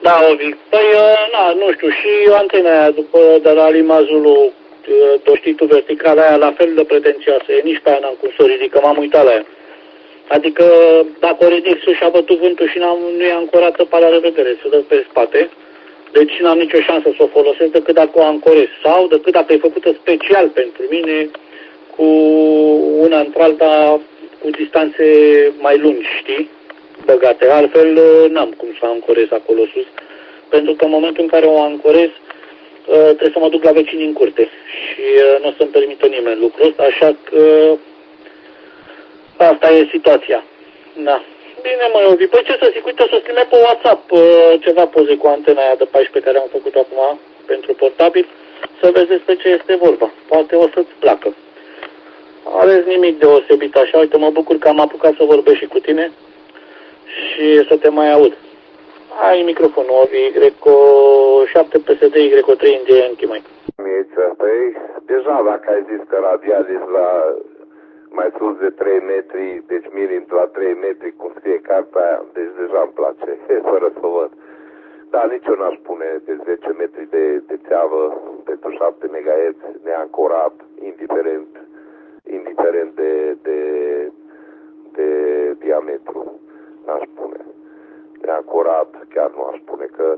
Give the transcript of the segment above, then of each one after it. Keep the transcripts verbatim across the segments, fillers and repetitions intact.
Da, Ovi. Păi, na, nu știu, și antena aia după, de la Limazul, o știi tu, verticala aia, la fel de pretențioasă, e, nici pe aia n-am cum să o ridic, că m-am uitat la ea. Adică, dacă o ridic sus și a bătut vântul și n-am, nu e ancorată, pa la revedere, se dă pe spate. Deci n-am nicio șansă să o folosesc decât dacă o ancorez sau decât dacă e făcută special pentru mine cu una într-alta cu distanțe mai lungi, știi? Băgate. Altfel n-am cum să ancorez acolo sus, pentru că în momentul în care o ancorez trebuie să mă duc la vecinii în curte și nu o să-mi permită nimeni lucrul ăsta, așa că asta e situația. Da. Bine, mă, Ovi. Păi ce să zic, uite, să strime pe WhatsApp ceva poze cu antena aia de paisprezece care am făcut acum pentru portabil, să vezi despre ce este vorba. Poate o să-ți placă. Aveți nimic deosebit așa, uite, mă bucur că am apucat să vorbesc și cu tine și să te mai aud. Ai microfonul, Ovi, Greco șapte P S D, Y trei India Yankee, mai. Păi, deja dacă ai zis că radializă la mai sus de trei metri, deci minim la trei metri, cum scrie cartea aia, deci deja îmi place, fără să văd. Dar nici eu n-aș pune de zece metri de, de țeavă pentru șapte megahertz neancorat, indiferent, indiferent de, de, de diametru. N-aș pune. Neancorat chiar nu aș spune că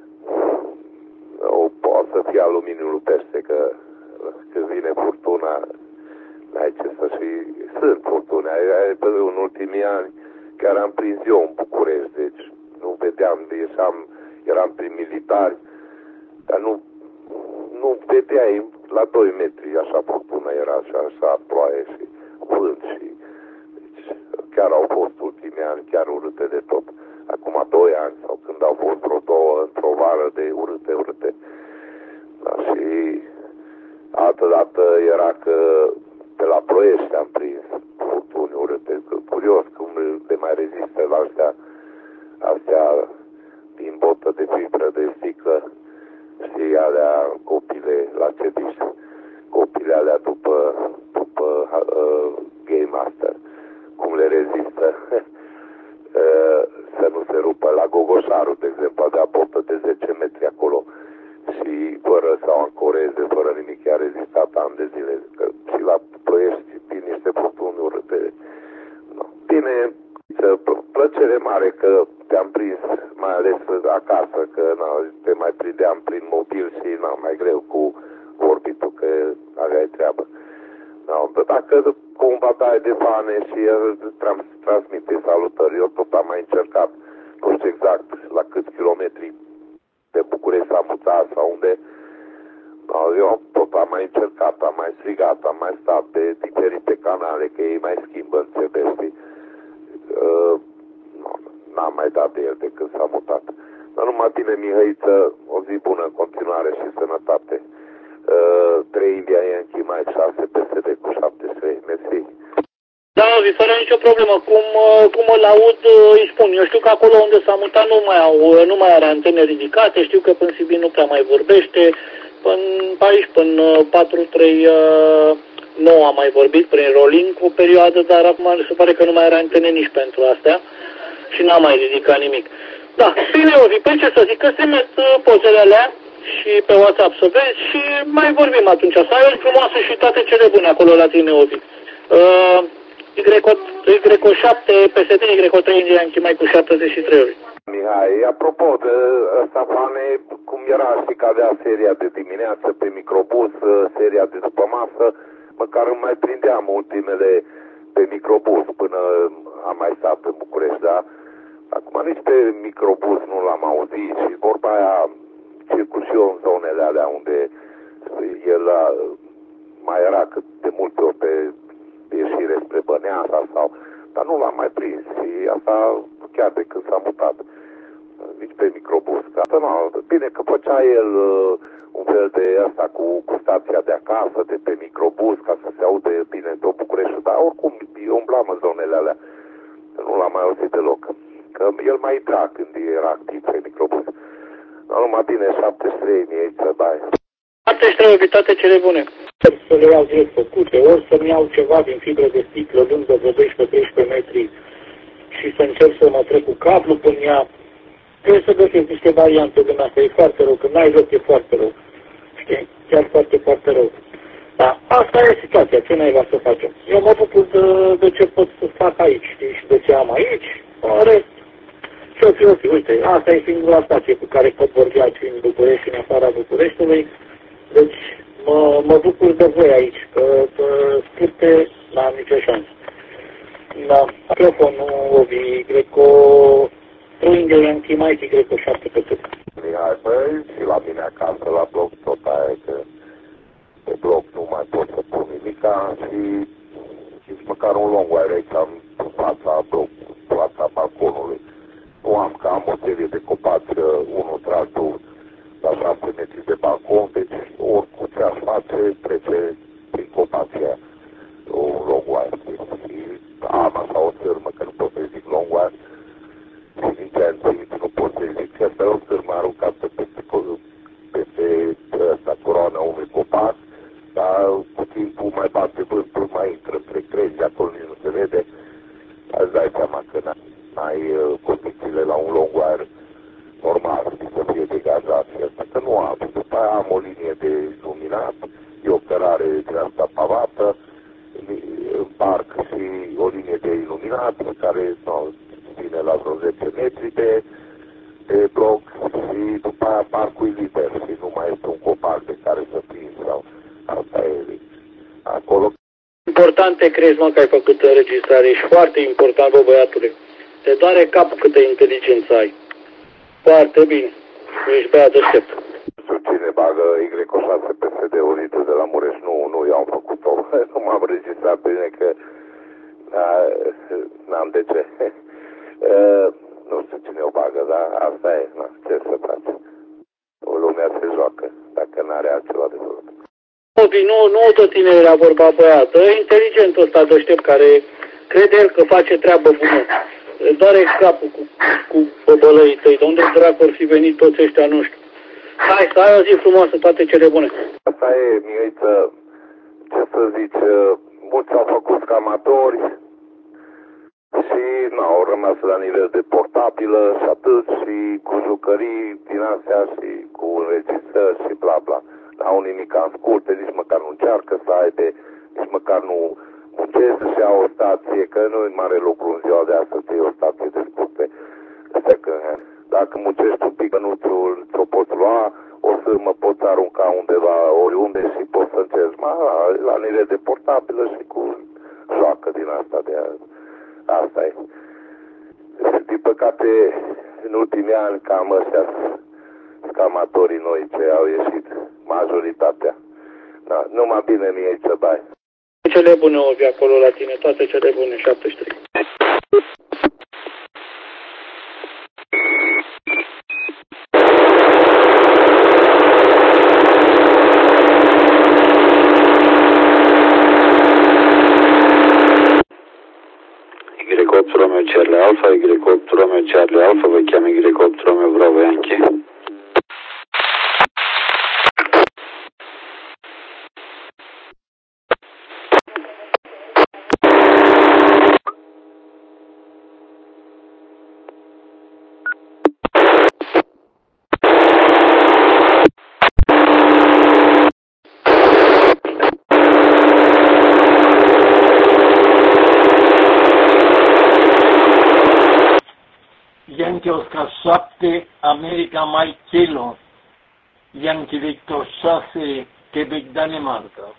o, poate să fie aluminiul pește, că când vine furtuna n-ai ce să și... Sunt furtune. În ultimii ani chiar am prins eu în București, deci nu vedeam, ieșeam, eram prin militari, dar nu, nu vedeai la doi metri, așa furtună era și așa ploaie și vânt și... Deci chiar au fost ultimii ani chiar urâte de tot. Acum doi ani sau când au fost vreo două într-o vară de urâte, urâte. Da, și altă dată era că pe la Ploiești am prins furtuni urâte. Curios cum le mai rezistă la astea, astea din botă de fibră de sticlă și alea copile la cediș. Copile alea după, după uh, Game Master. Cum le rezistă. Să nu se rupă la Gogoșaru, de exemplu, de botă de zece metri acolo și fără să o ancoreze, fără nimic, a rezistat ani de zile. Că și la Ploiești, din niște furtuni urâte. No. Bine, plăcere mare că te-am prins, mai ales acasă, că na, te mai prindeam prin mobil și na, mai greu cu vorbitul, că aveai treabă. No, dacă cumva dai de bani și trans, transmite salutări, eu tot am mai încercat, nu știu exact la câți kilometri de București s-a mutat sau unde, no, eu tot am mai încercat, am mai strigat, am mai stat pe diferite canale, că ei mai schimbă în C D, știi? Uh, no, n-am mai dat de el de când s-a mutat. Dar numai tine, Mihăiță, o zi bună în continuare și sănătate. Uh, trei India Yankee, mai șase P S D cu șaptezeci și trei. Mersi. Da, Ovi, fără nicio problemă. Cum, cum îl aud, îi spun. Eu știu că acolo unde s-a mutat nu mai, au, nu mai are antene ridicate. Știu că până Sibiu nu prea mai vorbește. Până aici, până patru trei nouă am mai vorbit prin rolling o perioadă, dar acum se pare că nu mai are antene nici pentru astea. Și n-am mai ridicat nimic. Da, bine, Ovi, păi ce să zic, că se met pozele alea și pe WhatsApp să vezi și mai vorbim atunci. Să ai o frumoasă și toate cele bune acolo la tine, Ovi. Uh, Y șapte P S D, Y trei India Yankee, mai cu șaptezeci și trei ori. Mihai, apropo de ăsta, Fane, cum era și că avea seria de dimineață pe microbus, seria de după masă, măcar îmi mai prindeam ultimele pe microbus până am mai stat în București, da? Acum nici pe microbus nu l-am auzit și vorba aia circul și eu în zonele alea unde el mai era cât de multe ori pe ieșire spre Băneasa sau... Dar nu l-am mai prins și asta chiar de când s-a mutat. Nici pe microbus. Asta nu, bine că făcea el uh, un fel de asta cu, cu stația de acasă, de pe microbus, ca să se aude bine în tot București. Dar oricum eu umblam în zonele alea. Nu l-am mai auzit deloc. Că el mai intra când era activ pe microbus. Nu, numai bine, șaptezeci și trei mii, să dai. șaptezeci și trei, toate cele bune. Să le iau direct făcute, ori să-mi iau ceva din fibră de sticlă lungă vreo doisprezece treisprezece metri și să încerc să mă trec cu cablu până ea, trebuie să găsesc niște variante din asta. E foarte rău. Când n-ai loc, e foarte rău. Știi? Chiar foarte, foarte rău. Dar asta e situația. Ce naiba să facem? Eu mă bucur de, de ce pot să fac aici, știi? Și de ce am aici. În rest, și o fi, o fi. Uite, asta e singura stație cu care pot vorbi aici în București și în afara Bucureștiului. Deci, mă, mă bucur de voi aici, că pe scurte n-am nicio șansă. Da, microfonul Ovi, Greco, Truingel, Yankee, Mighty, Greco șapte pe tot. Mihai, băi, și la mine acasă, la bloc, tot aia, că pe bloc nu mai pot să pun nimica și nici măcar un long wire aici am în fața bloc, fața balconului. Nu am, că am o serie de copaci, unul tras la șapte metri de balcon, deci oricum ce aș face, trece prin copacii un long wire. Și am așa o țârmă, că nu pot să zic long wire, și nici anții nu pot să zic. Și asta e o țârmă aruncată peste, peste ăsta, coroana unui copac, dar cu timpul mai bate vântul, mai intră între crezi, acolo nici nu se vede. Îți dai seama că n-ai condițiile la un long wire normal, să fie degajat și asta, că nu am. După aia am o linie de iluminat, e o cărare din asta pavată, în parc și o linie de iluminat, care nu, vine la vreo zece metri de, de bloc și după aia parcul e liber și nu mai este un copac de care să prins sau asta e acolo. Important te crezi, mă, că ai făcut înregistrare, ești foarte important, bă, băiatule. Te doare capul câtă inteligență ai. Foarte bine. Ești băiat deștept. Cine bagă Y șase P S D-ul de la Mureș? Nu, nu eu am făcut-o. Nu m-am registrat bine că n-am de ce. Nu știu cine o bagă, dar asta e. Na, ce să faci? O lumea se joacă, dacă n-are altceva de făcut. Nu, nu tot tinerea vorba, băiat. Inteligentul ăsta deștept care crede el că face treabă bună. Doare capul cu, cu băbălăii tăi. De unde dracu ar fi venit toți ăștia, nu știu. Hai, să ai o zi frumoasă, toate cele bune. Asta e, Mihăiță, ce să zici, mulți au făcut scamatori și nu, au rămas la nivel de portabilă și atât, și cu jucării din astea și cu înregistrări și bla bla. N-au nimic în scurte, nici măcar nu încearcă să aibă, nici măcar nu muncesc să-și ia o stație, că nu e mare lucru în ziua de astăzi să iei o stație de scurte. Dacă muncești un pic, nu ți-o poți lua, o sârmă poți arunca undeva, oriunde și poți să încerci. Ma, la nivel de portabilă și cu joacă din asta de azi. Asta e. Și din păcate, în ultimii ani, cam ăștia scamatorii noi ce au ieșit, majoritatea. Da, numai bine mie să bai. Cele bune, Ovi, acolo la tine, toate cele bune, șaptezeci și trei. Y opt Romeo Charlie Alpha, Y opt Romeo Charlie Alpha, vă cheamă Y opt Romeo Bravo Yankee. Yankee Oscar șapte, America Mike Kilo, Yankee Victor șase, Quebec, Danemarca.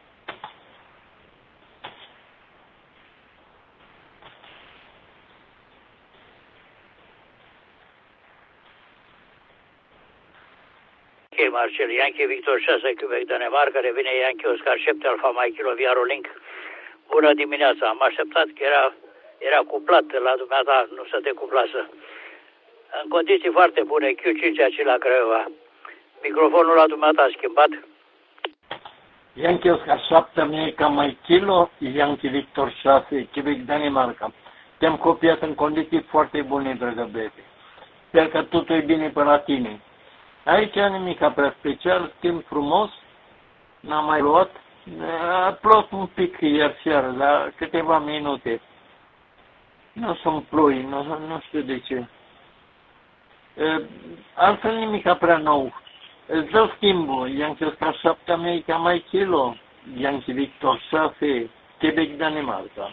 Marcel, Yankee Victor șase, Quebec, Danemarca, revine Yankee Oscar șapte, Alfa Mike Kilo, Viaro Link. Bună dimineața, am așteptat că era, era cuplat la dumneata, nu se decuplasă. În condiții foarte bune, Q cinci aici la Craiova. Microfonul la dumneata a schimbat. Yankee Oscar șapte, America Mike Kilo, Yankee Victor șase, Quebec, Danemarca. Te-am copiat în condiții foarte bune, dragă bebe. Sper că totul e bine pe la tine. Aici nimic prea special, timp frumos, n-am mai luat. A plouat un pic ieri seară, dar câteva minute. Nu sunt ploi, nu, nu știu de ce. Altfel nimica prea nou. Îți dau schimbul. Yankee Oscar șapte, America Mike Kilo, Yankee Victor șase, Quebec, Danemarca.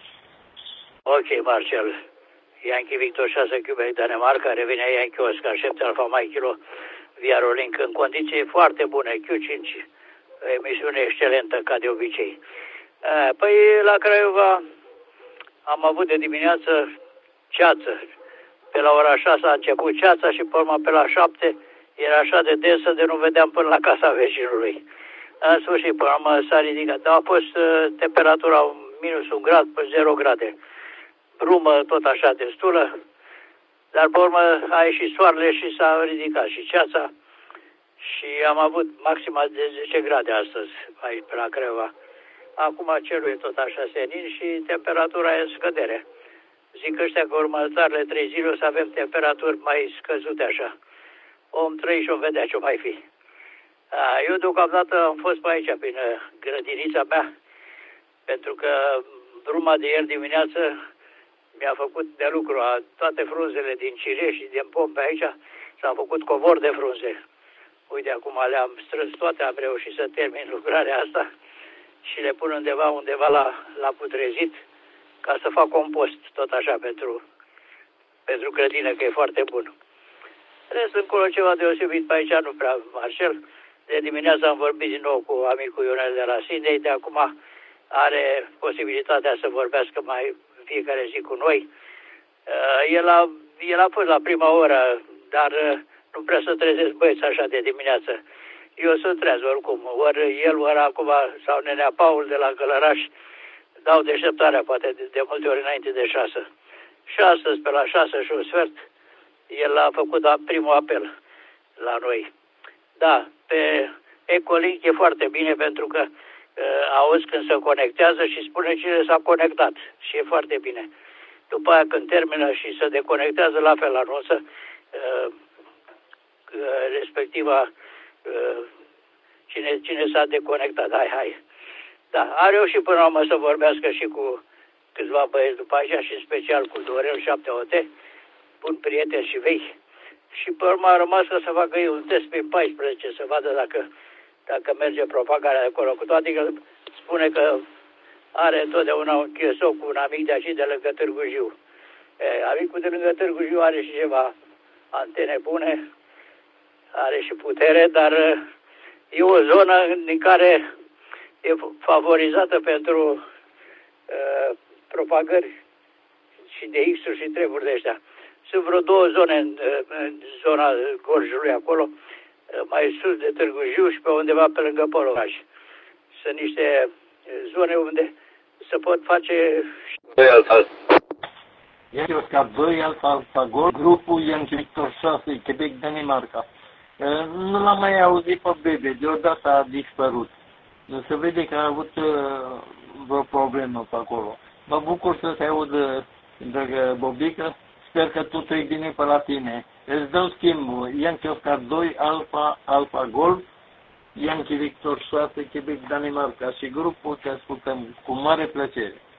Ok, Marcel. Yankee Victor șase, Quebec, Danemarca, revine Yankee Oscar șapte, Alfa Mike Kilo, via Rolink, în condiții foarte bune, Q cinci, emisiune excelentă, ca de obicei. Păi, la Craiova am avut de dimineață ceață. Pe la ora șase a început ceața și pe urmă pe la șapte era așa de densă de nu vedeam până la casa vecinului. În sfârșit, până la urmă s-a ridicat. Dar a fost uh, temperatura minus un grad pe zero grade. Brumă tot așa destulă. Dar pe urmă a ieșit soarele și s-a ridicat și ceața. Și am avut maxima de zece grade astăzi aici pe la Craiova. Acum cerul e tot așa senin și temperatura e în scădere. Zic ăștia că următoarele trei zile o să avem temperaturi mai scăzute așa. Om trăi și om vedea ce-o mai fi. Eu deocamdată am fost pe aici, prin grădinița mea, pentru că bruma de ieri dimineață mi-a făcut de lucru. Toate frunzele din cireș și din pom pe aici s-au făcut covor de frunze. Uite, acum le-am strâns toate, am reușit să termin lucrarea asta și le pun undeva, undeva la, la putrezit, ca să fac compost, tot așa, pentru, pentru grădină, că e foarte bun. Rest încolo ceva deosebit pe aici, nu prea, Marcel. De dimineață am vorbit din nou cu amicul Ionel de la Sindei, de acum are posibilitatea să vorbească mai fiecare zi cu noi. El a, el a fost la prima oră, dar nu prea să trezesc băieți așa de dimineață. Eu sunt treaz oricum, ori el, ori acum, sau nenea Paul de la Gălăraș, dau deșteptarea, poate de, de multe ori înainte de șase. Și astăzi, pe la șase și un sfert, el a făcut primul apel la noi. Da, pe Ecolink e foarte bine pentru că uh, auzi când se conectează și spune cine s-a conectat și e foarte bine. După aia când termină și se deconectează, la fel anunță uh, uh, respectiva uh, cine, cine s-a deconectat. Hai, hai. Da, a reușit până la urmă să vorbească și cu câțiva băieți după aceea și în special cu Dorel șapte O T, bun prieten și vechi. Și pe urmă a rămas să facă ei un test pe paisprezece, să vadă dacă, dacă merge propagarea de acolo. Cu toate că spune că are întotdeauna un chiesou cu un amic de aici de lângă Târgu Jiu. E, amicul de lângă Târgu Jiu are și ceva antene bune, are și putere, dar e o zonă din care e favorizată pentru uh, propagări și de X-uri și treburi de ăștia. Sunt vreo două zone în, în zona Gorjului acolo, mai sus de Târgu Jiu și pe undeva pe lângă Polovaș. Sunt niște zone unde se pot face... Yankee Oscar doi, Alfa Alfa Golf, grupul Yankee Victor șase, Quebec, Danemarca. Nu l-am mai auzit pe Bebe, deodată a dispărut. Se vede că a avut vreo problemă pe acolo. Mă bucur să te aud, dragă Bobică. Sper că totul e bine pe la tine. Îți dau schimbul. Yankee Oscar doi, Alfa, Alfa Golf, Yankee Victor șase, Quebec, Danemarca și grupul te ascultăm cu mare plăcere.